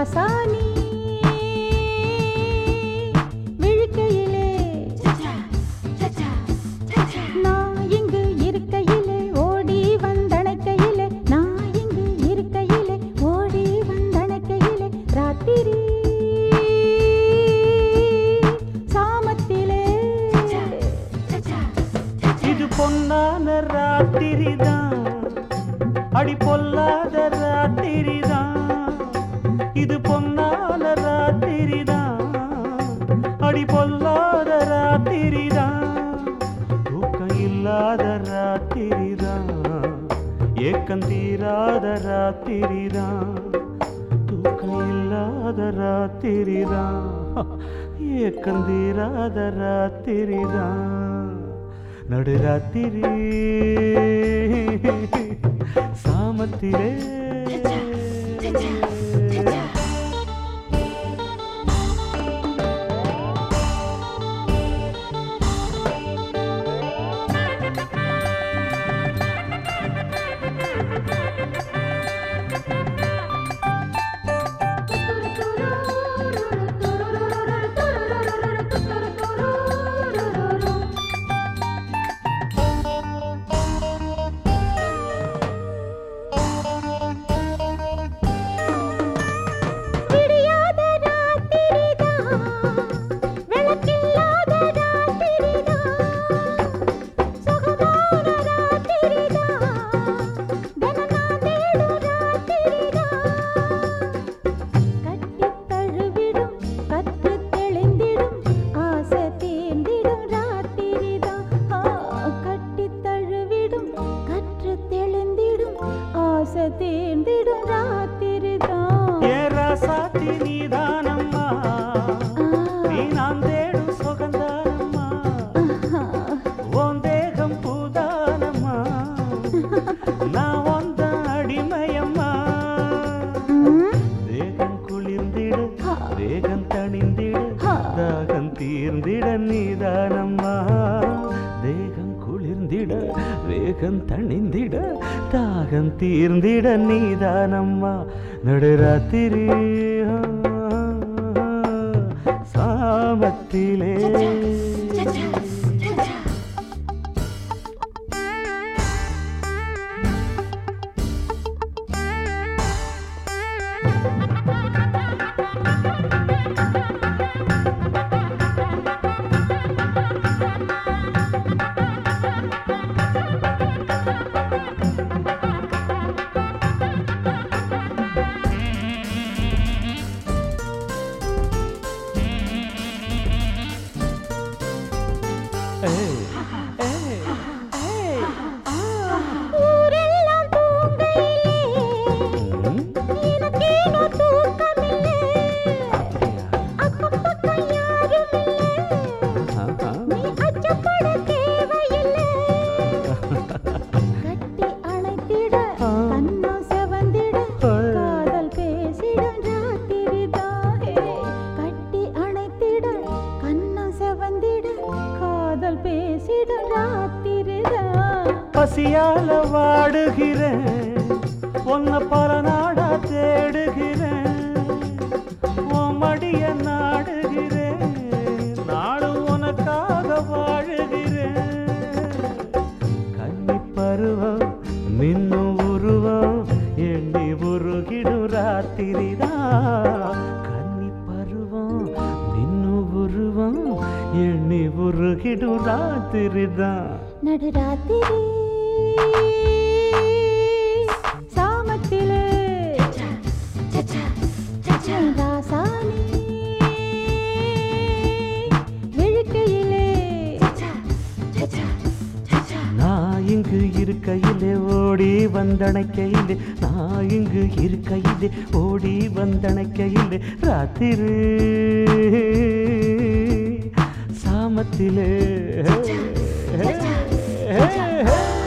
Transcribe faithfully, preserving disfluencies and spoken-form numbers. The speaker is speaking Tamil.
ராசானி விழிக்கையிலே நான் இங்கு இருக்கையிலே ஓடி வந்தணைக்கையிலே நான் இங்கு இருக்கையிலே ஓடி வந்தணைக்கையிலே ராத்திரி சாமத்திலே இது பொன்னான ராத்திரிதான் அடி பொல்லாத ராத்திரிதான் இது பொன்னான ராத்திரிதான் அடி பொல்லாத ராத்திரிதான் தூக்கம் இல்லாத ராத்திரிதான் ஏக்கம் தீராத ராத்திரிதான் தூக்கம் இல்லாத ராத்திரிதான் ஏக்கம் தீராத ராத்திரிதான் நடுராத்திரி சாமத்திலே தேர்ந்திடும் ராத்திரிதான் ஏரா சாத்தி நீதானம்மா நீ நான் தேடும் சுகந்தானம்மா உன் தேகம் பூதானம்மா நான் வந்த அடிமையம்மா தேகம் குளிர்ந்திடு தேகம் தணிந்திடு தாகம் தீர்ந்திட நீதானம்மா தேகம் குளிர்ந்திட வேகம் தணிந்திட தாகம் தீர்ந்திட நீதானம்மா நடுராத்திரி சாமத்திலே பசியால வாடுகிறேன் உன்னை பல நாடா தேடுகிறேன் உன் மடிய நாடுகிறேன் நாளும் உனக்காக வாழுகிறேன் கன்னி பருவம் நின்னும் உருவம் எண்ணி உருகிடும் ராத்திரிதான் கன்னி பருவம் நின்னும் உருவம் எண்ணி உருகிடும் ராத்திரிதான் நடுராத்திரி சாமத்திலே ராசானி விழிக்கையிலே நான் இங்கு இருக்கையிலே ஓடி வந்தணைக்கையிலே நான் இங்கு இருக்கையிலே ஓடி வந்தணைக்கையிலே ராத்திரி சாமத்திலே hey, hey, hey.